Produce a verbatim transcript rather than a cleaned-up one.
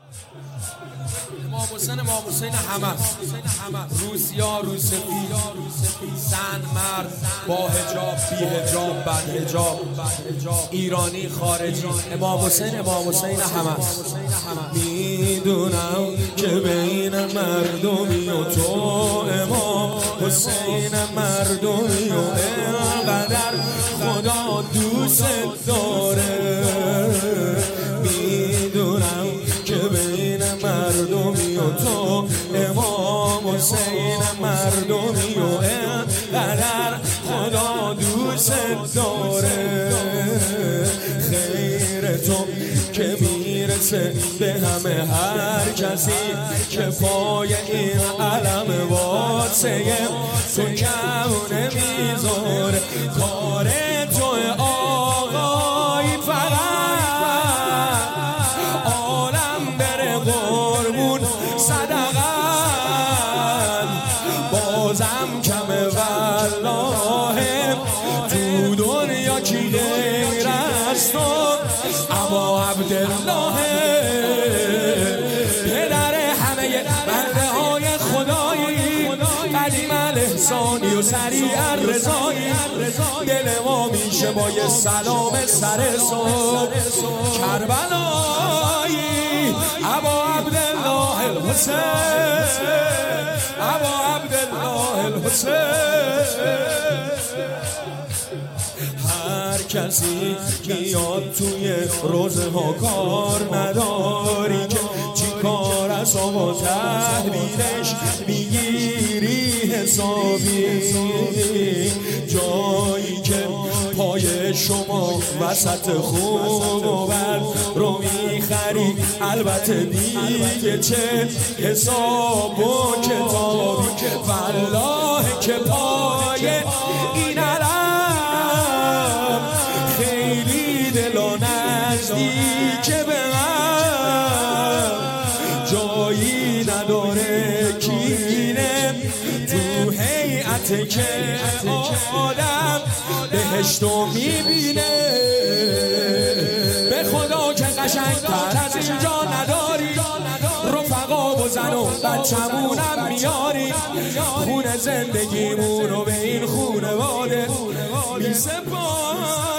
امام حسین امام حسین همه روسیا روسفی زن مرد با حجاب بی حجاب بد حجاب ایرانی خارجی امام حسین امام حسین همه. میدونم که بین مردمی و تو امام حسین مردمی و اینقدر خدا دوست داره. میدونم که بین مردمی و تو امام حسین مردمی و اینقدر خدا دوست داره. خیر تو که میرسه به همه هر کسی که پای این علم واسه تو کم نمیذاره. کار تو آقای فقط عالم بره قربون صدقت بازم کمه والله تو دنیا کی غیر از تو ابا عبدالله پدر همه بنده های خدایی قدیم الاحسانی و سریع الرضایی. دل ما میشه با یه سلام سر صبح کربلایی ابا عبدالله الحسین ابا عبدالله الحسین. هر کسی میاد توی روزه ها کار نداری که چی کار از آقا تحویلش میگیری حسابی. جایی که پای شما وسط خوب و بد رو میخری البته دیگه چه حساب و کتابی. والله که پای این علم خیلی دل و نزدیک به من جایی نداره کینه تو هیئت که آدم بهشتو میبینه. به خدا که قشنگتر از اینجا نداری رفقا و زن و بچمونم میاری. خون زندگیمونو به این خونواده میسپارم.